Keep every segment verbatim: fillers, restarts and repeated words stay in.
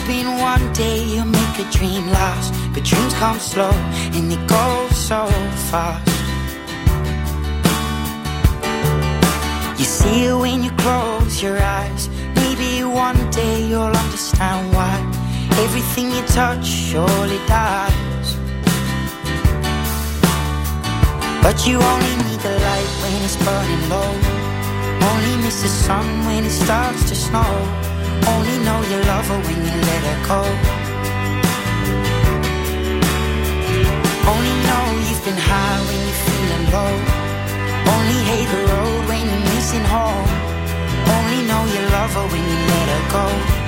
hoping one day you'll make a dream last, but dreams come slow and they go so fast. You see it when you close your eyes. Maybe one day you'll understand why everything you touch surely dies. But you only need the light when it's burning low. Only miss the sun when it starts to snow. Only know you love her when you let her go. Only know you've been high when you're feeling low. Only hate the road when you're missing home. Only know you love her when you let her go.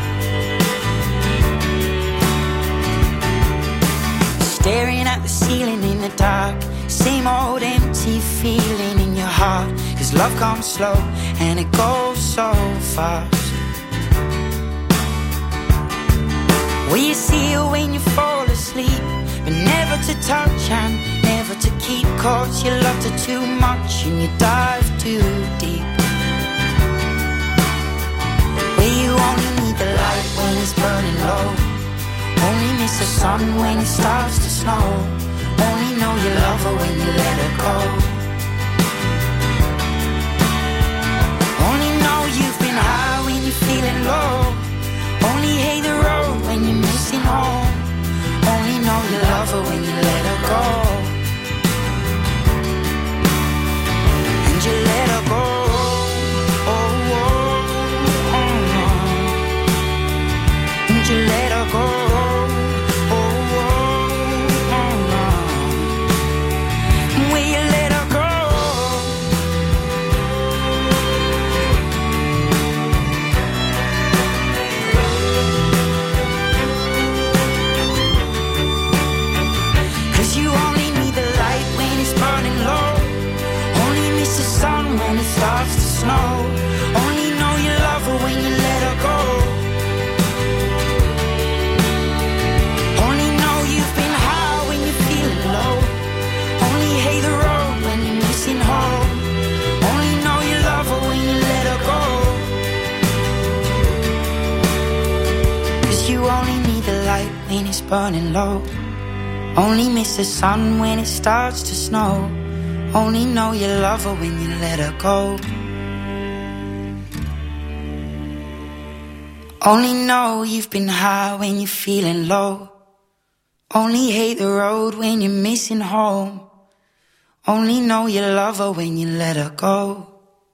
Staring at the ceiling in the dark, same old empty feeling in your heart. Cause love comes slow and it goes so fast. Will you see her when you fall asleep, but never to touch and never to keep? Cause you loved her too much and you dive too deep. Where you only need the light when it's burning low. Only miss the sun when it starts to snow. Only know you love her when you let her go. Only know you've been high when you're feeling low. Only hate the road when you're missing home. Only know you love her when you let her go. And you let her go. Oh, oh, oh, oh. And you let her go. When it starts to snow, only know you love her when you let her go. Only know you've been high when you're feeling low. Only hate the road when you're missing home. Only know you love her when you let her go. Cause you only need the light when it's burning low. Only miss the sun when it starts to snow. Only know you love her when you let her go. Only know you've been high when you're feeling low. Only hate the road when you're missing home. Only know you love her when you let her go.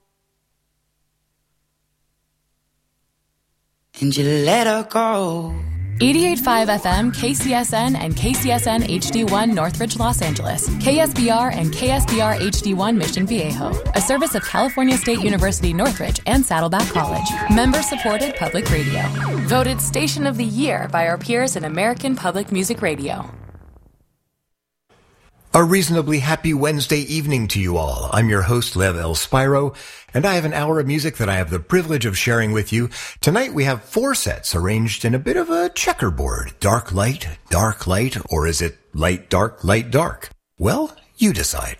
And you let her go. eighty-eight point five F M, K C S N, and K C S N H D one Northridge, Los Angeles. K S B R and K S B R H D one Mission Viejo. A service of California State University Northridge and Saddleback College. Member-supported public radio. Voted Station of the Year by our peers in American Public Music Radio. A reasonably happy Wednesday evening to you all. I'm your host, Lev El Spiro, and I have an hour of music that I have the privilege of sharing with you. Tonight we have four sets arranged in a bit of a checkerboard. Dark, light, dark, light, or is it light, dark, light, dark? Well, you decide.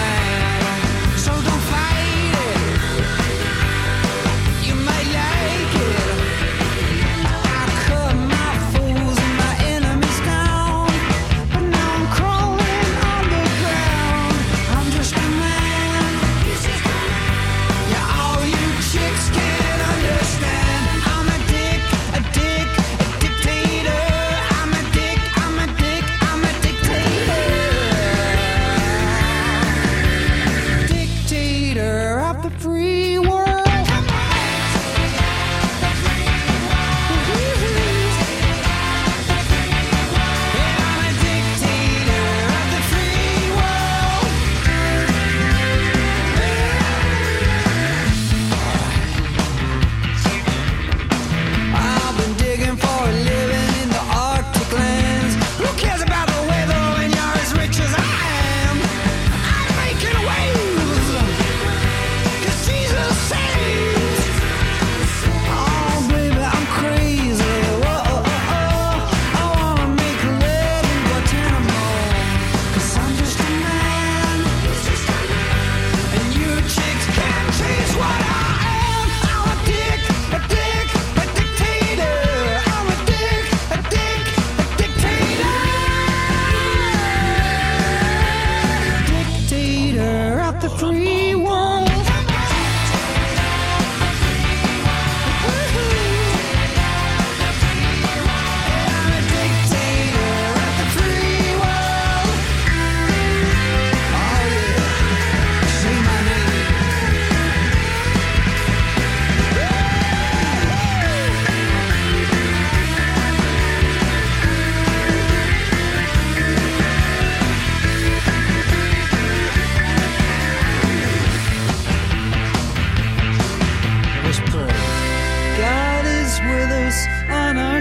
So don't fight it. You might like it.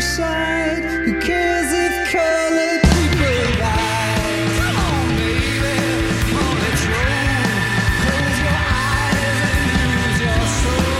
side. Who cares if colored people die? Come on, baby, come on, let's roll. Close your eyes and lose your soul.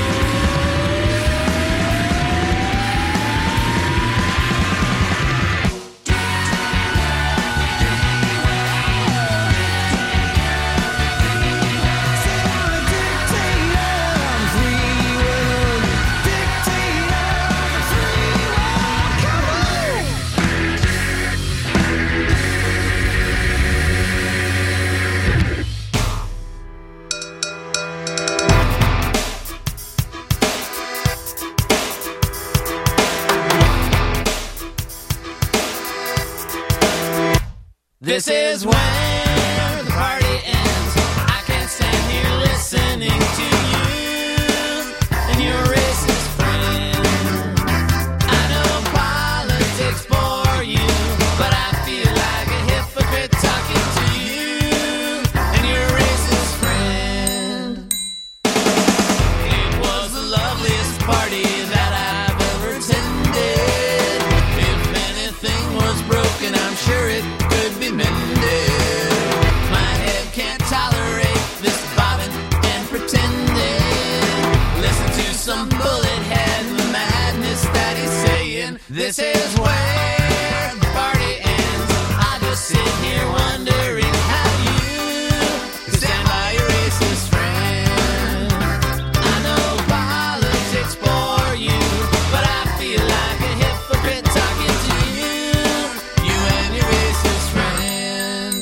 This is where the party ends. I can't stand here listening to you and your racist friend. I know politics bore you, but I feel like a hypocrite talking to you and your racist friend. It was the loveliest party that I've ever attended. If anything was broken, I'm sure it could be mended. My head can't tolerate this bobbing and pretending. Listen to some bullet head, the madness that he's saying. This is where the party ends. I just sit here wondering how you stand by your racist friend. I know politics bore you, but I feel like a hypocrite talking to you, you and your racist friend.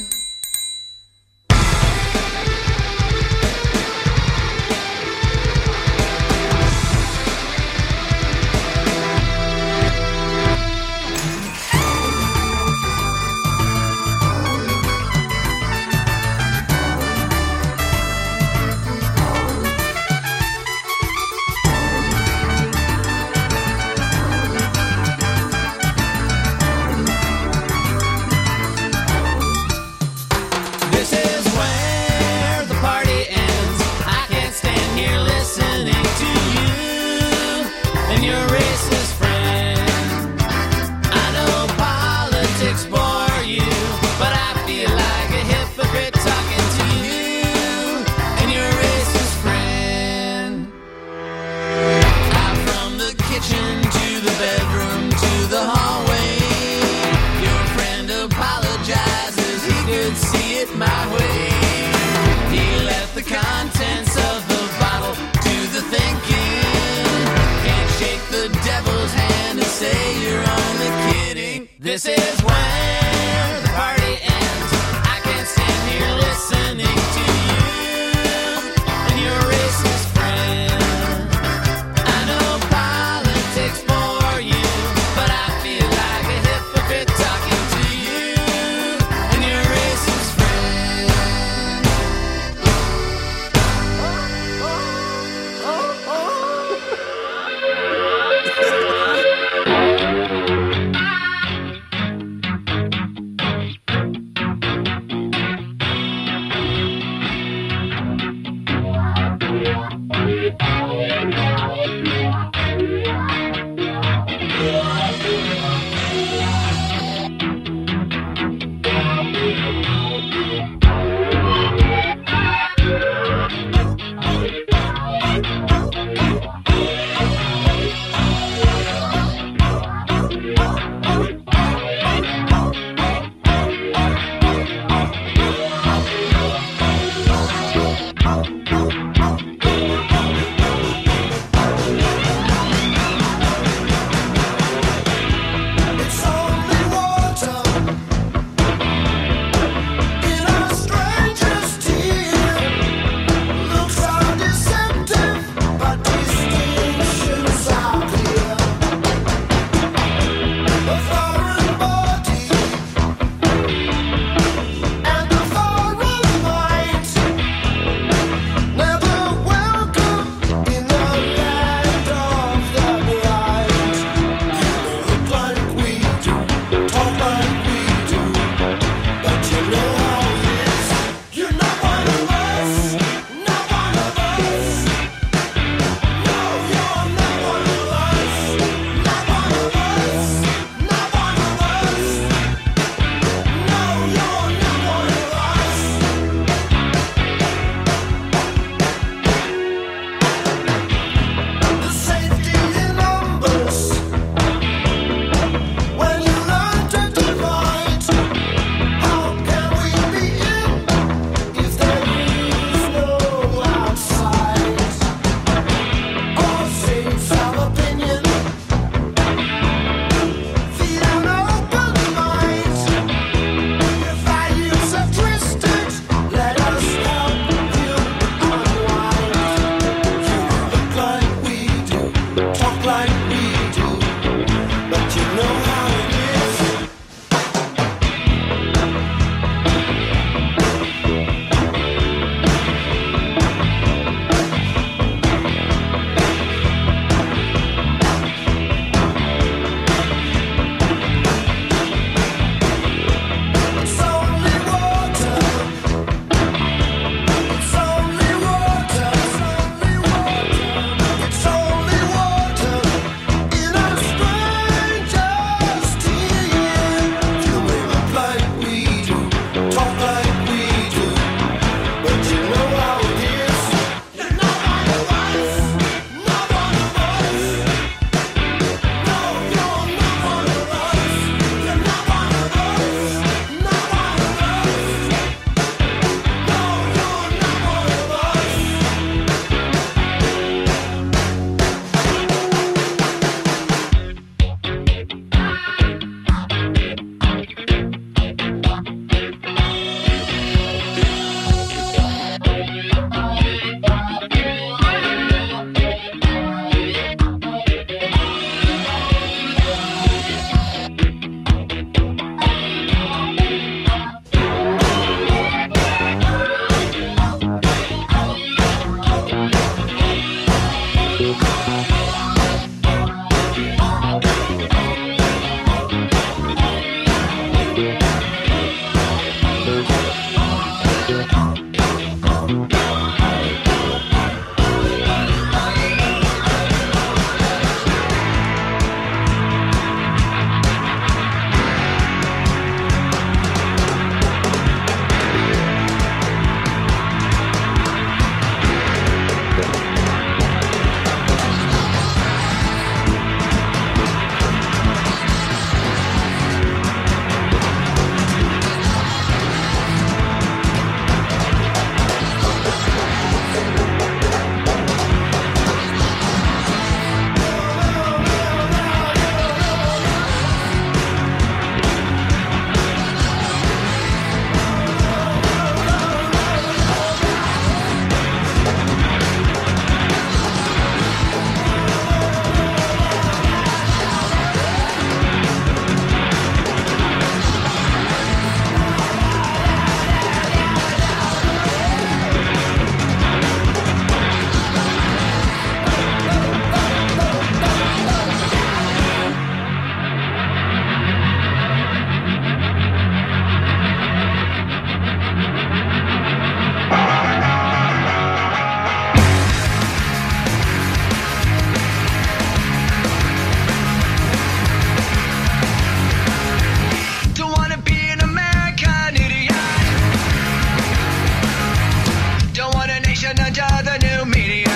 Attention under the new media.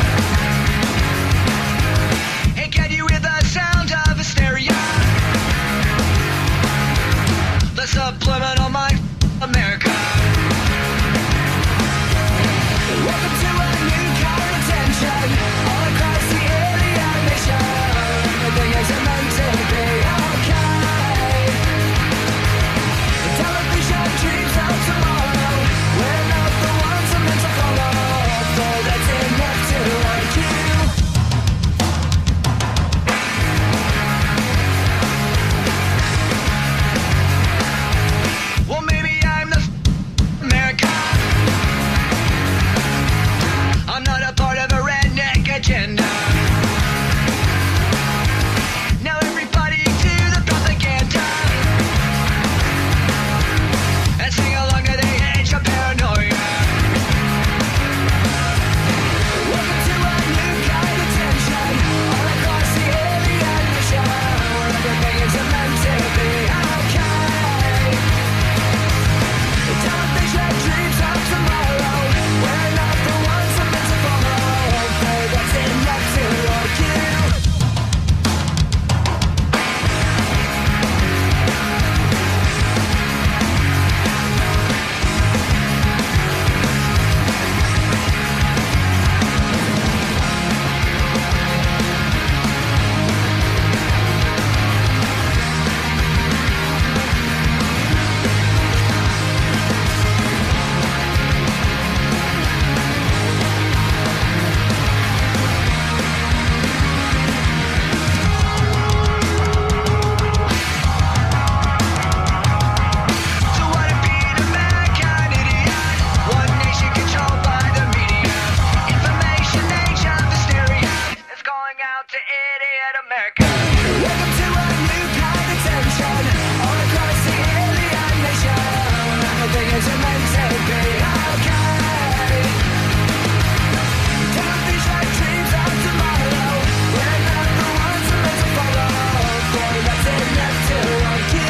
And can you hear the sound of hysteria? The subliminal mind, America. Welcome to a new kind of tension all across the alien nation. Everything isn't meant to be okay. The television dreams of tomorrow. We're not the ones who meant to follow. Though that's enough to like you. Well, maybe I'm the America. I'm not a part of a redneck agenda. Now everybody to the propaganda and sing along to the age of paranoia. Welcome to a new kind of tension all across the alien nation, where everything is meant to be okay. The television dreams of tomorrow. We're not the ones who meant to follow. But that's enough to like you. So what if being American idiot? One nation controlled by the media. Information age of hysteria. It's going out to idiot America. Welcome to a new kind of tension all across the alien nation. Everything is meant to be okay. Television dreams of tomorrow. We're not the ones who meant to follow. Boy, that's enough to like you.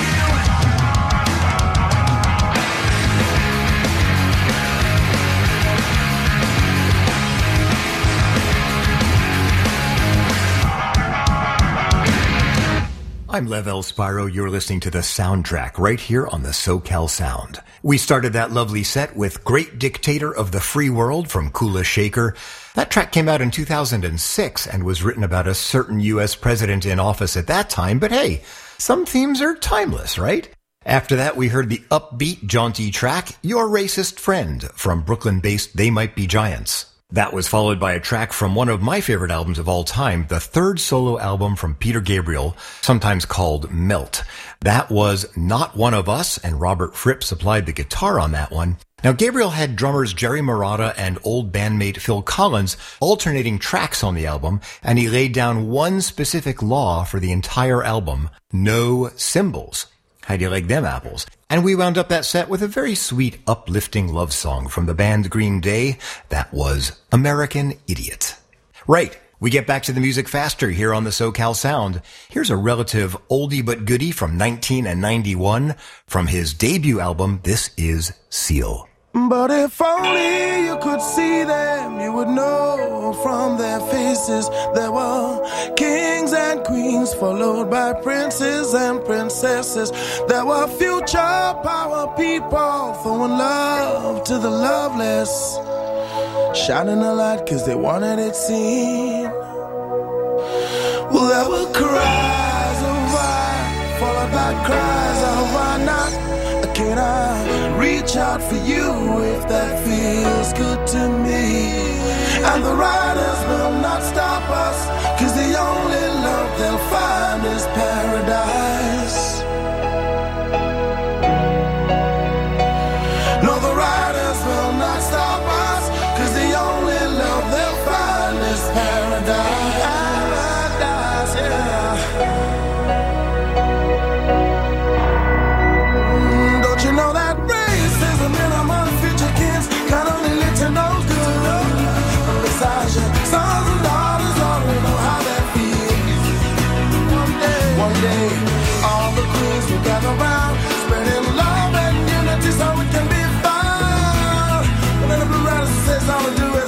I'm Lev L. Spyro. You're listening to the soundtrack right here on the SoCal Sound. We started that lovely set with Great Dictator of the Free World from Kula Shaker. That track came out in two thousand six and was written about a certain U S president in office at that time, but hey, some themes are timeless, right? After that, we heard the upbeat, jaunty track, Your Racist Friend, from Brooklyn-based They Might Be Giants. That was followed by a track from one of my favorite albums of all time, the third solo album from Peter Gabriel, sometimes called Melt. That was Not One of Us, and Robert Fripp supplied the guitar on that one. Now, Gabriel had drummers Jerry Marotta and old bandmate Phil Collins alternating tracks on the album, and he laid down one specific law for the entire album: no cymbals. How do you like them apples? And we wound up that set with a very sweet, uplifting love song from the band Green Day. That was American Idiot. Right, we get back to the music faster here on the SoCal Sound. Here's a relative oldie but goodie from nineteen ninety-one. From his debut album, this is Seal. But if only you could see them, you would know from their faces there were kings and queens, followed by princes and princesses. There were future power people throwing love to the loveless, shining a light cause they wanted it seen. Well, there were cries of why, followed by cries of why not. Can I reach out for you if that feels good to me? And the riders will not stop us, cause the only love they'll find is paradise. No, the riders will not stop us, cause the only love they'll find is paradise. Paradise, yeah. You know that racism in among future kids can only lead to no good. Besides your sons and daughters already know how that feels. One day, one day, all the queens will gather round, spreading love and unity so it can be found. And then the blue rider says all we do is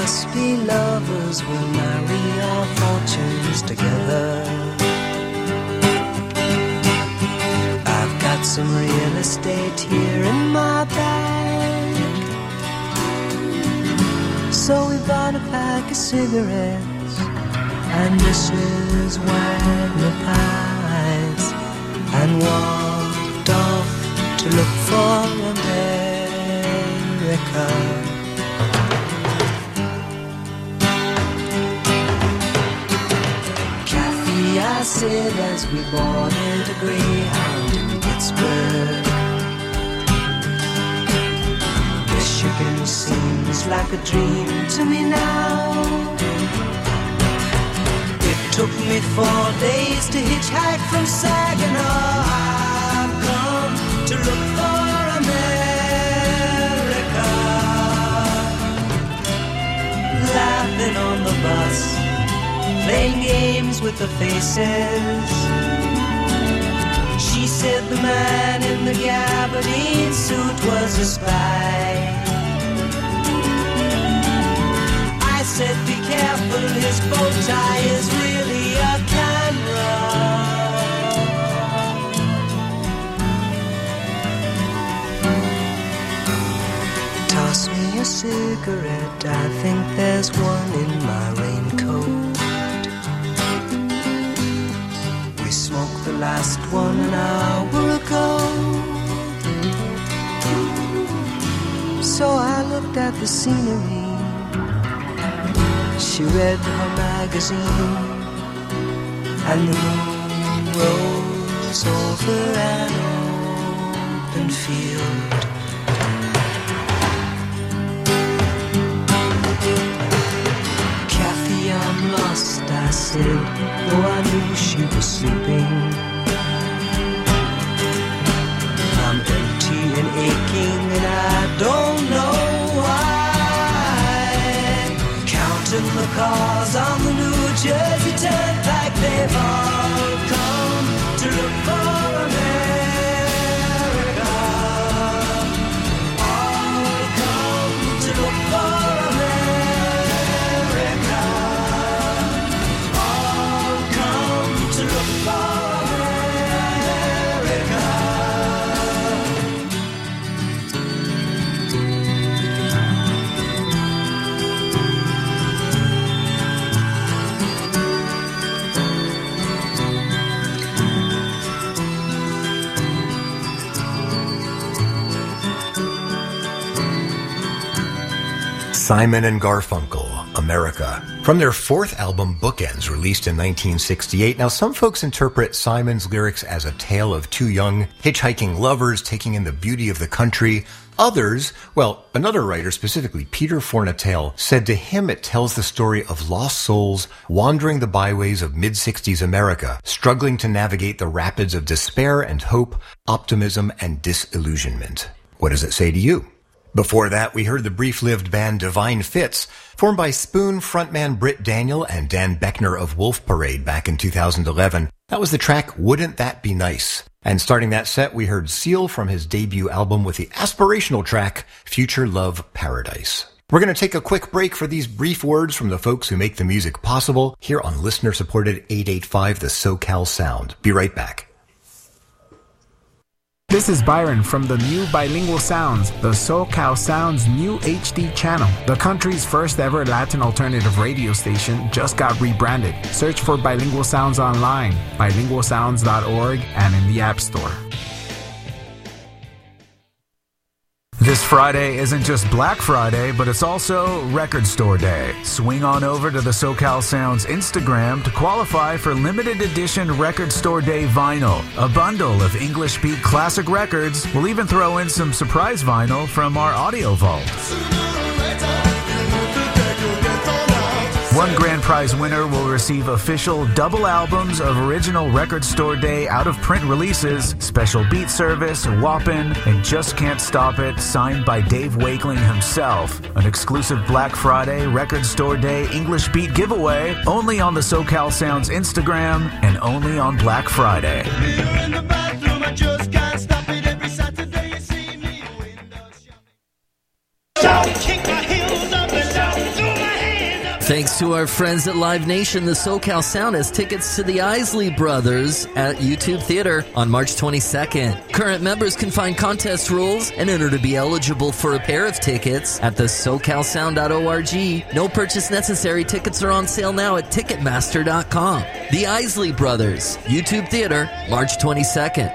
must be lovers, we'll marry our fortunes together. I've got some real estate here in my bag, so we bought a pack of cigarettes and Missus Wagner pies, and walked off to look for America. Kathy, I said as we boarded a Greyhound in Pittsburgh, Michigan seems like a dream to me now. It took me four days to hitchhike from Saginaw. I've come to look for America. Laughing on the bus, playing games with the faces. She said the man in the gabardine suit was a spy. I said be careful, his bow tie is really a camera. Toss me a cigarette, I think there's one in my raincoat. We smoked the last one an hour ago. So I looked at the scenery. She read her magazine, and the moon rose over an open field. Kathy, I'm lost, I said, though I knew she was sleeping. I'm empty and aching, and I don't know why. Counting the cars on the New Jersey Turnpike, they've all come to look for America. All come to look for America. All come to look for America. Simon and Garfunkel, America. From their fourth album, Bookends, released in nineteen sixty-eight. Now, some folks interpret Simon's lyrics as a tale of two young hitchhiking lovers taking in the beauty of the country. Others, well, another writer, specifically Peter Fornatale, said to him it tells the story of lost souls wandering the byways of mid-sixties America, struggling to navigate the rapids of despair and hope, optimism and disillusionment. What does it say to you? Before that, we heard the brief-lived band Divine Fits, formed by Spoon frontman Britt Daniel and Dan Beckner of Wolf Parade back in two thousand eleven. That was the track Wouldn't That Be Nice? And starting that set, we heard Seal from his debut album with the aspirational track Future Love Paradise. We're going to take a quick break for these brief words from the folks who make the music possible here on listener-supported eight eighty-five The SoCal Sound. Be right back. This is Byron from the new Bilingual Sounds, the SoCal Sounds new H D channel. The country's first ever Latin alternative radio station just got rebranded. Search for Bilingual Sounds online, bilingual sounds dot org, and in the App Store. This Friday isn't just Black Friday, but it's also Record Store Day. Swing on over to the SoCal Sounds Instagram to qualify for limited edition Record Store Day vinyl, a bundle of English beat classic records. We'll even throw in some surprise vinyl from our audio vault. One grand prize winner will receive official double albums of original Record Store Day out-of-print releases, special beat service, Whoppin', and Just Can't Stop It, signed by Dave Wakeling himself. An exclusive Black Friday Record Store Day English beat giveaway, only on the SoCal Sounds Instagram, and only on Black Friday. Shout, kick my heels up and down, throw my Thanks to our friends at Live Nation, the SoCal Sound has tickets to the Isley Brothers at YouTube Theater on March twenty-second. Current members can find contest rules and enter to be eligible for a pair of tickets at the socal sound dot org. No purchase necessary. Tickets are on sale now at ticketmaster dot com. The Isley Brothers, YouTube Theater, March twenty-second.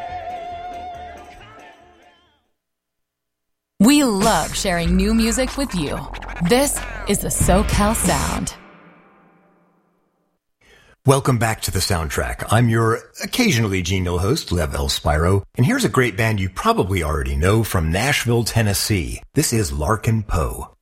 We love sharing new music with you. This is the SoCal Sound. Welcome back to the soundtrack. I'm your occasionally genial host, Lev L. Spyro, and here's a great band you probably already know from Nashville, Tennessee. This is Larkin Poe.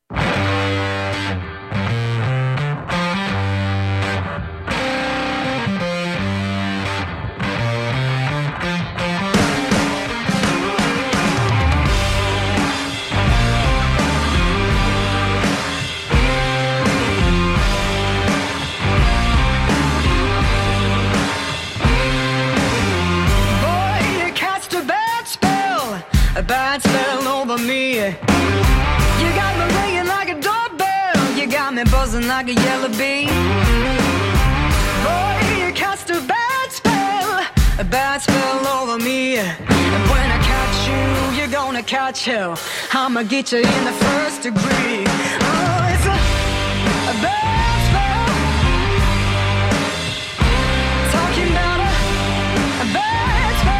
Bad spell over me. You got me ringing like a doorbell. You got me buzzing like a yellow bee. Boy, you cast a bad spell, a bad spell over me. And when I catch you, you're gonna catch hell. I'ma get you in the first degree. Oh, it's a, a bad spell. Talking about a, a bad spell.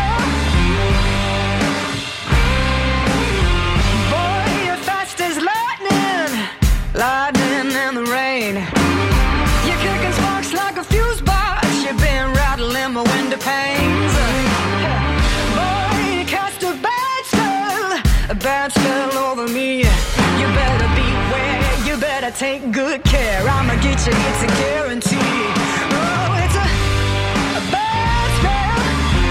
Lightning and the rain. You're kicking sparks like a fuse box. You've been rattling my window panes. Boy, you cast a bad spell, a bad spell over me. You better beware, you better take good care. I'ma get you, it's a guarantee. Oh, it's a, a bad spell.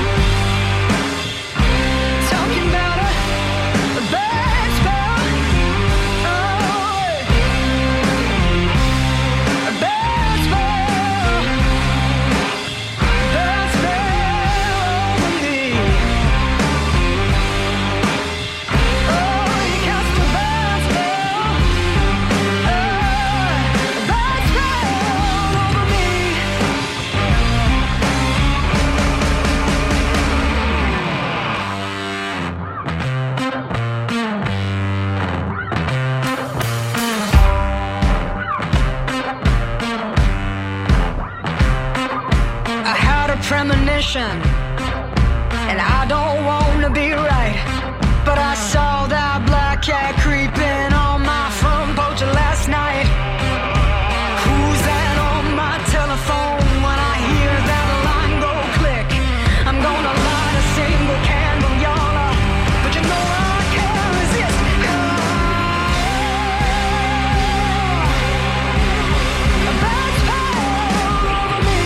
Talking about a, a bad spell. Premonition, and I don't want to be right, but I saw that black cat creeping on my front porch last night. Who's that on my telephone? When I hear that line go click, I'm gonna light a single candle, y'all, but you know I can't resist. A bad spell over me.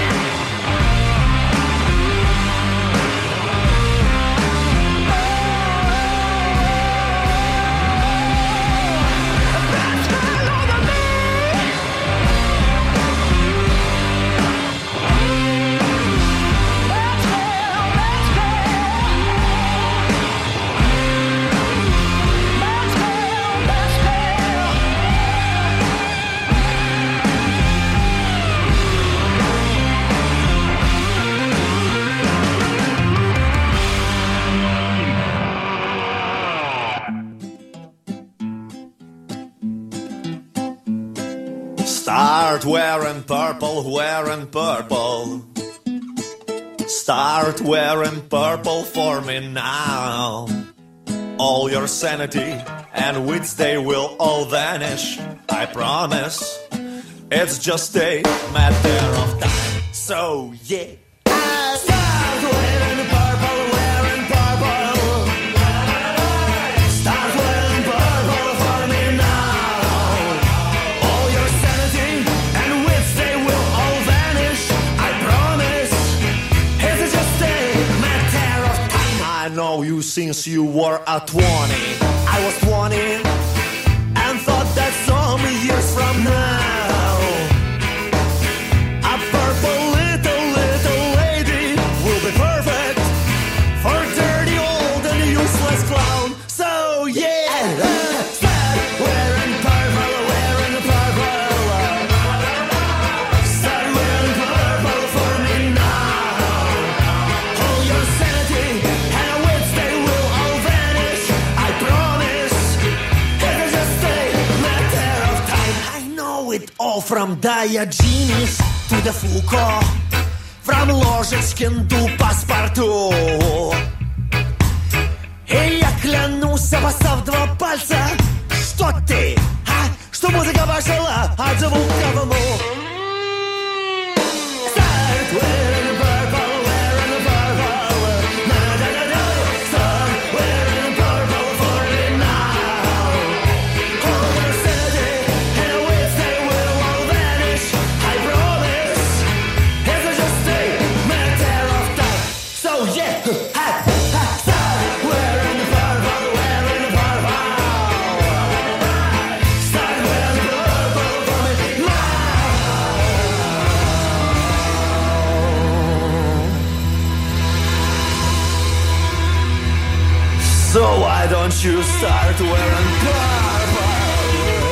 Start wearing purple, wearing purple. Start wearing purple for me now. All your sanity and wits, they will all vanish, I promise. It's just a matter of time. So yeah. Start wearing purple, wearing purple. Start wearing purple for me now. All your sanity and wits, they will all vanish, I promise. It's just a matter of time. I know you since you were at twenty. I was twenty and thought that some years from now, a purple little, little lady will be perfect for dirty old and useless clown. So yeah, start wearing purple, wearing purple. it all from Diogenes to the Foucault, from Ложечкин to паспорту. И я клянусь, обоссав два пальца, что ты, а? Что музыка пошла от звука в лу. Start wearing purple, wearing purple. Na-da-da-da. Start wearing purple for me now. All your sanity and wits, they will all vanish, I promise. It's just a matter of time. So yeah, ha, ha, start wearing purple, wearing purple. Start wearing purple for me now. So why don't you start wearing purple?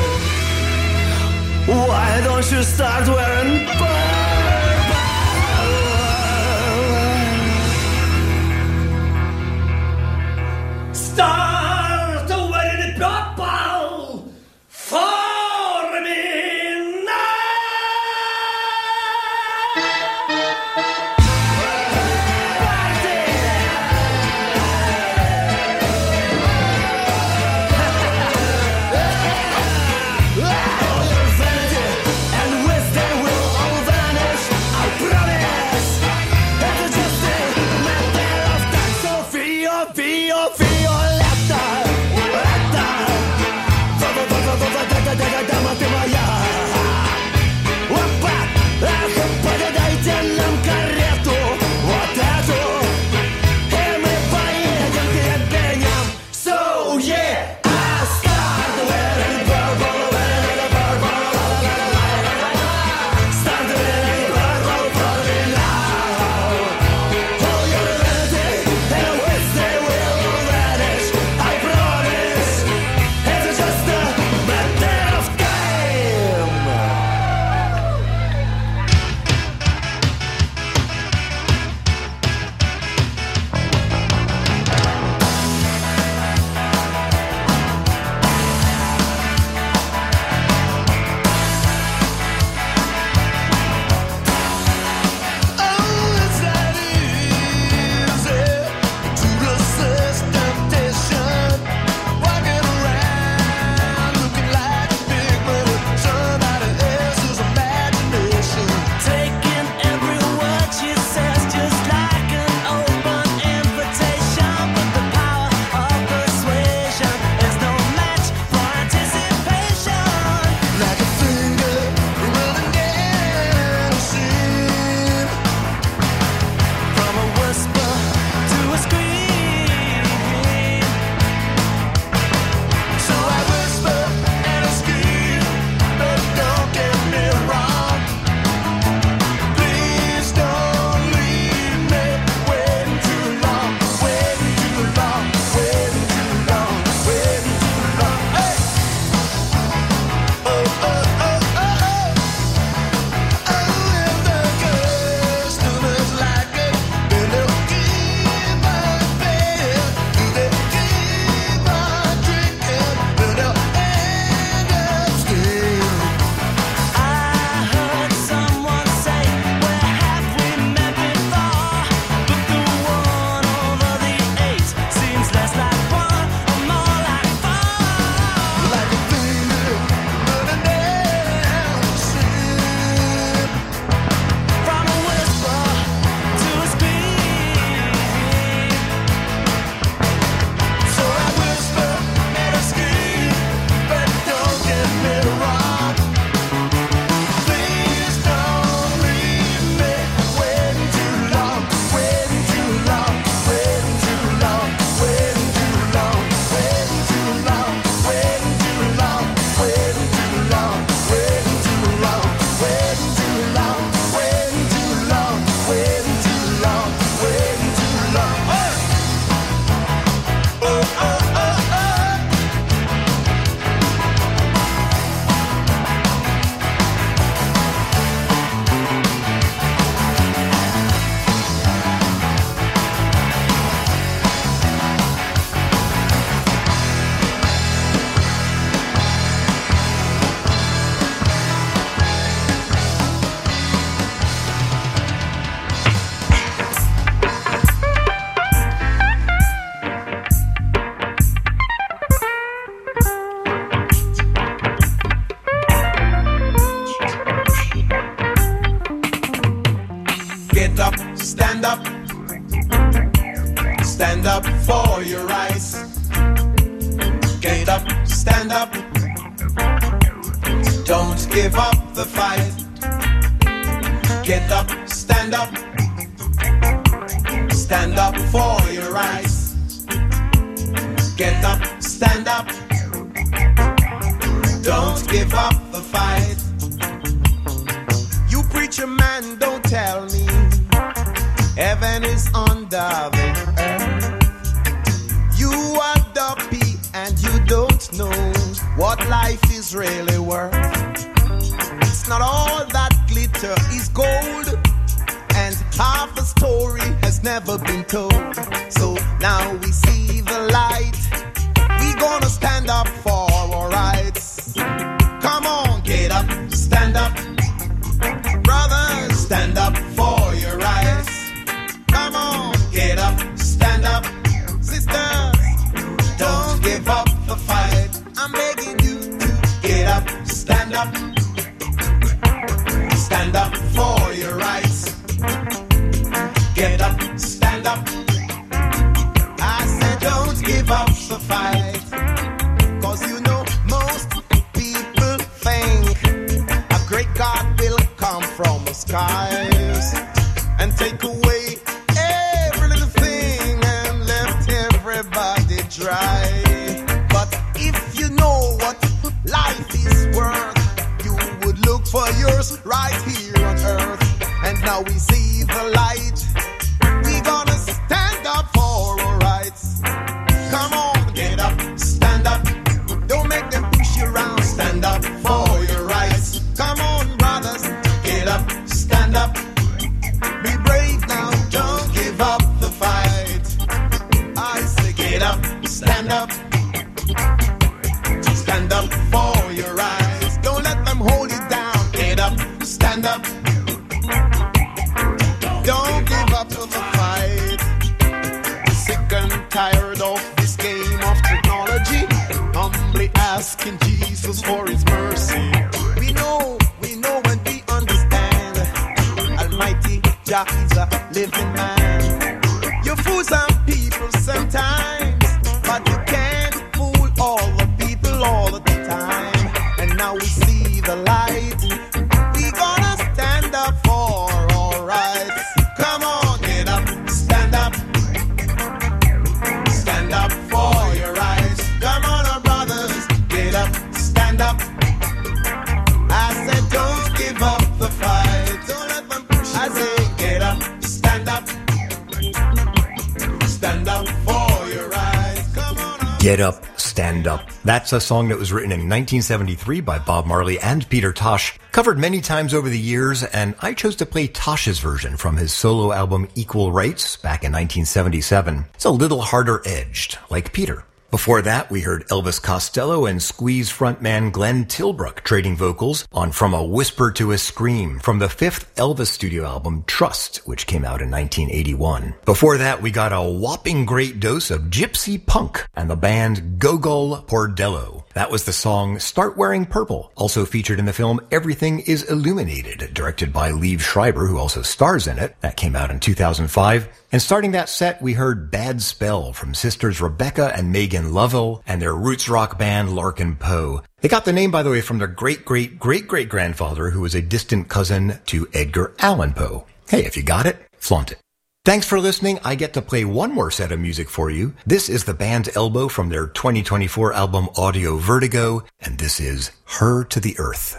Why don't you start wearing purple? Start wearing purple for me now. stand up. Stand up for your rights. Get up, stand up. Don't give up the fight. Get up, stand up. Stand up for your rights. Get up, stand up. Don't give up the fight. You preacher man, don't tell me heaven is under the earth. You are dopey and you don't know what life is really worth. It's not all that glitter is gold, and half the story has never been told. So now we see the light. We gonna stand up for our rights. Come on, get up, stand up. Brothers, stand up for your rights. Come on, get up, stand up. Sisters, don't give up the fight. I'm begging you to get up, stand up. Stand up for your rights. Get up, stand up. I said don't give up the fight. Cause you know most people think a great God will come from the skies and take away every little thing and left everybody dry. But if you know what life is worth, you would look for yours right here on earth. And now we see the light. We gonna stand up for our rights. Come on, get up, stand up. Don't make them push you around. Stand up for your rights. Come on, brothers, get up, stand up. Be brave now, don't give up the fight. I say get up, stand up. Stand up for your rights. Don't let them hold you down. Get up, stand up. Don't give up to the fight. Sick and tired of this game of technology. Humbly asking Jesus for his mercy. We know, we know and we understand. Almighty Jah is a living man. You fool some people sometimes, but you can't fool all the people all the time. And now we see the light. We gonna stand up for our rights. Come on, get up, stand up. Stand up for your rights. Come on, our brothers, get up, stand up. I said don't give up the fight. Don't let them push you. I say get up, stand up. Stand up for your rights. Come on. Get Up, Stand Up. That's a song that was written in nineteen seventy-three by Bob Marley and Peter Tosh, covered many times over the years, and I chose to play Tosh's version from his solo album Equal Rights back in nineteen seventy-seven. It's a little harder edged, like Peter. Before that, we heard Elvis Costello and Squeeze frontman Glenn Tilbrook trading vocals on From a Whisper to a Scream from the fifth Elvis studio album Trust, which came out in nineteen eighty-one. Before that, we got a whopping great dose of gypsy punk and the band Gogol Bordello. That was the song Start Wearing Purple, also featured in the film Everything is Illuminated, directed by Liev Schreiber, who also stars in it. That came out in two thousand five. And starting that set, we heard Bad Spell from sisters Rebecca and Megan Lovell and their roots rock band Larkin Poe. They got the name, by the way, from their great-great-great-great-grandfather, who was a distant cousin to Edgar Allan Poe. Hey, if you got it, flaunt it. Thanks for listening. I get to play one more set of music for you. This is the band Elbow from their twenty twenty-four album Audio Vertigo, and this is Her to the Earth.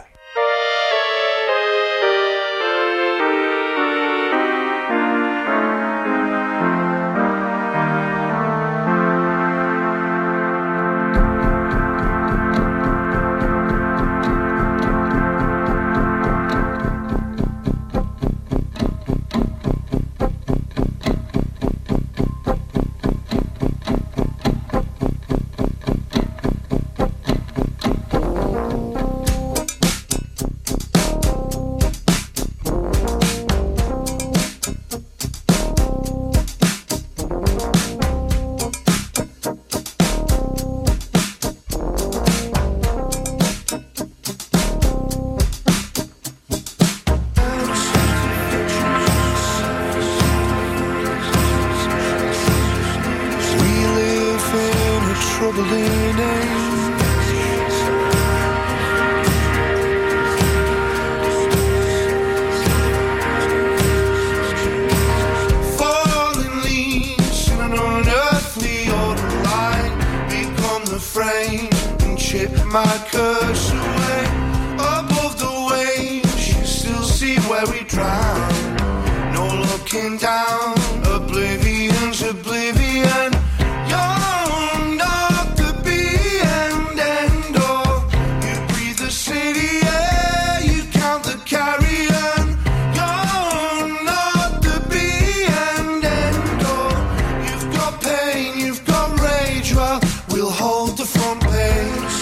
my curse away. Above the waves, you still see where we drown. No looking down, oblivion's oblivion. You're not the be and end all. You breathe the city air, you count the carrion. You're not the be and end all. You've got pain, you've got rage, well, we'll hold the front page.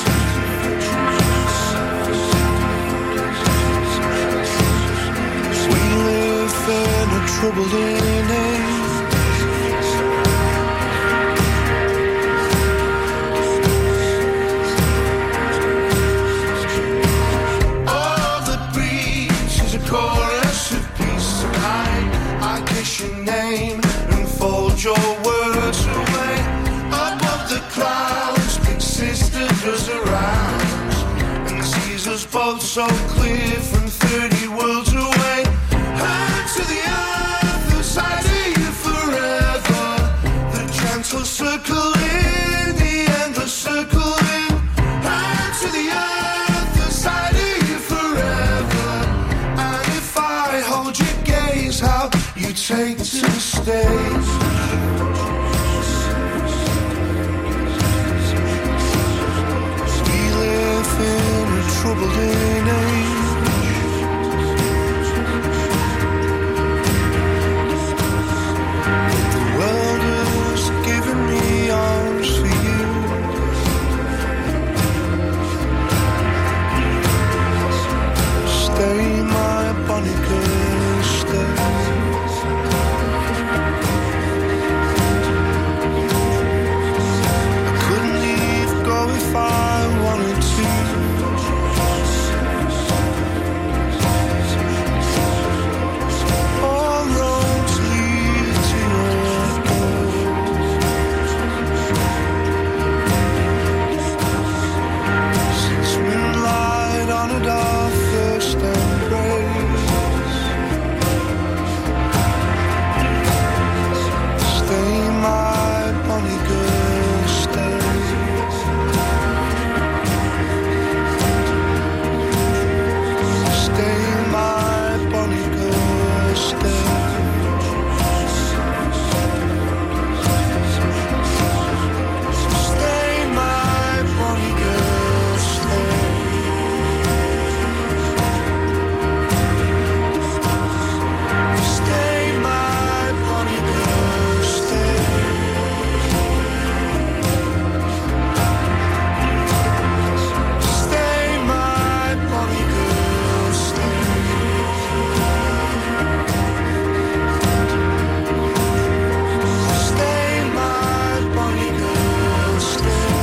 We live in a troubled age. All that breathes is a chorus of peace tonight. I kiss your name and fold your words away. Above the clouds, big sister does her rounds and sees us both so clear from thirty worlds away. Hand to the earth, the side of you forever. The gentle circle in, the endless circle in. Hand to the earth, the side of you forever. And if I hold your gaze, how you take to the stage. We live in a troubled age. The world has given me arms for you. Stay, my bonny girl, stay. I couldn't leave go if I wanted to. All roads lead to your goal. Since moonlight honored our first embrace, stay, my bonny girl, stay. Stay, my bonny girl, stay. Stay, my bonny girl, stay. Stay, my bonny girl, stay. Stay, my bonny girl, stay. Stay, my bonny girl, stay.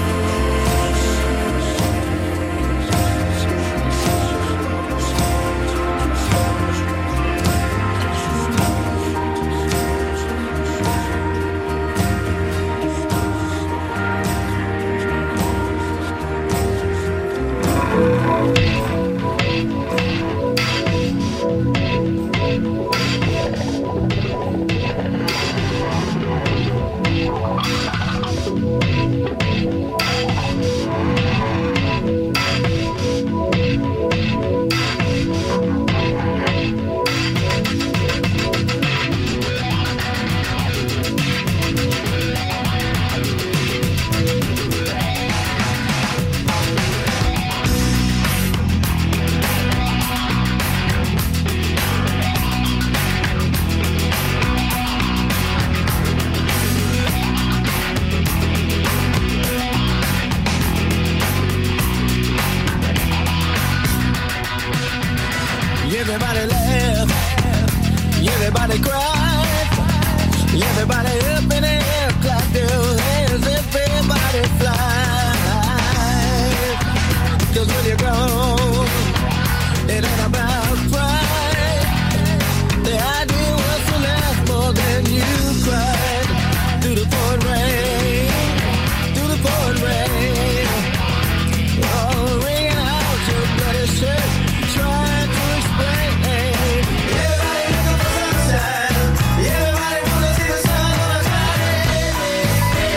Everybody laugh, everybody cry, everybody up in the air, clap their hands, everybody fly. 'Cause when you grow, it ain't about pride. The idea was to laugh more than you cried. Through the pouring rain, through the pouring rain. Oh, ringing out your bloody shirt, trying to explain. Everybody looking for sunshine. Everybody wanna see the sun on a cloudy day.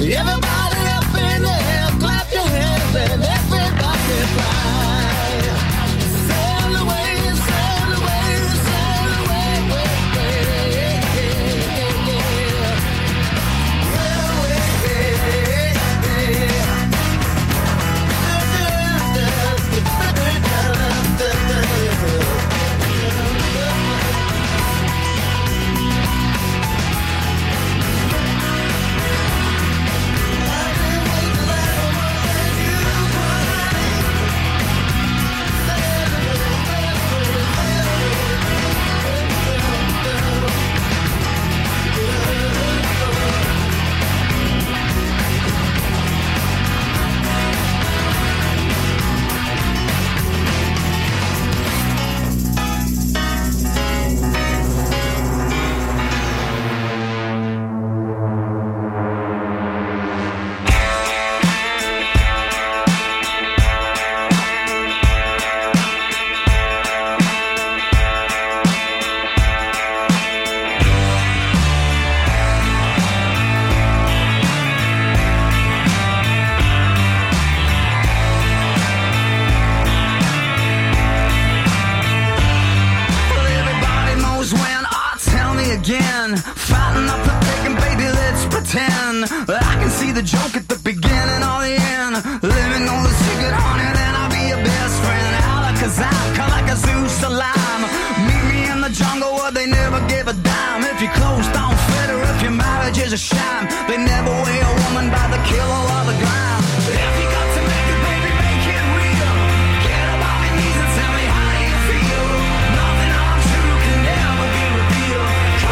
Everybody up in the air, clap your hands and everybody fly. Sail away, sail away, sail away, way, way, yeah, yeah. Sail away, yeah, yeah. Again, fighting up the bacon, baby, let's pretend I can see the joke at the beginning or the end. Living on the secret, honey, then I'll be your best friend. Alakazam, like a zoo salam. Meet me in the jungle where they never give a dime. If your clothes don't fit or if your marriage is a sham, they never weigh a woman by the kilo or the gram. If you got to make it, baby, make it real. Get up on your knees and tell me how do you feel. Nothing untrue can never be revealed.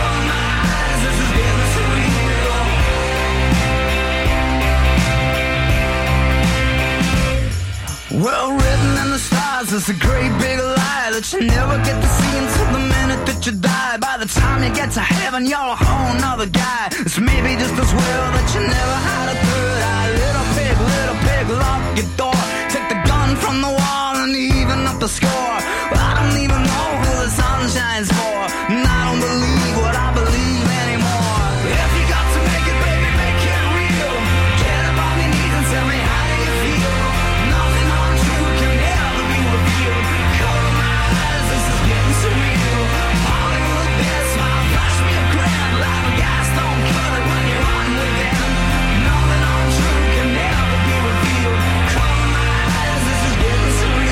Well written in the stars, it's a great big lie that you never get to see until the minute that you die. By the time you get to heaven, you're a whole nother guy. It's maybe just as well that you never had a third eye. Little pig, little pig, lock your door. Take the gun from the wall and even up the score. I don't even know who the sun shines for, and I don't believe what I believe anymore. If you got to make it, baby, make it real. Get up on your knees and tell me how do you feel. Nothing untrue can ever be revealed. Cover my eyes, this is getting surreal. Hollywood best smile, flash me a grand. Live gas don't cut it when you're on with them. Nothing untrue can never be revealed. Cover my eyes, this is getting surreal.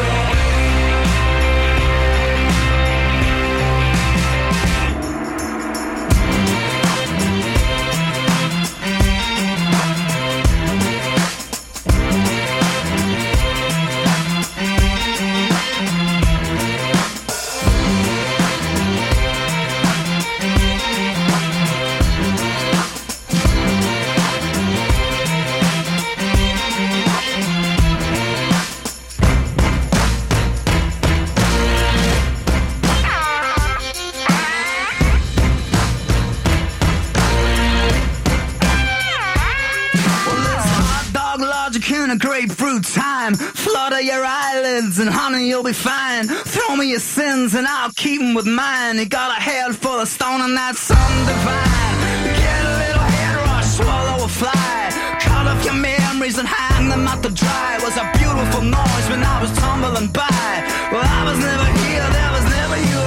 A grapefruit time, flutter your eyelids and honey you'll be fine. Throw me your sins and I'll keep them with mine. You got a head full of stone and that's undivine. Get a little head rush, swallow a fly. Cut off your memories and hang them out to dry. It was a beautiful noise when I was tumbling by. Well, I was never here, there was never you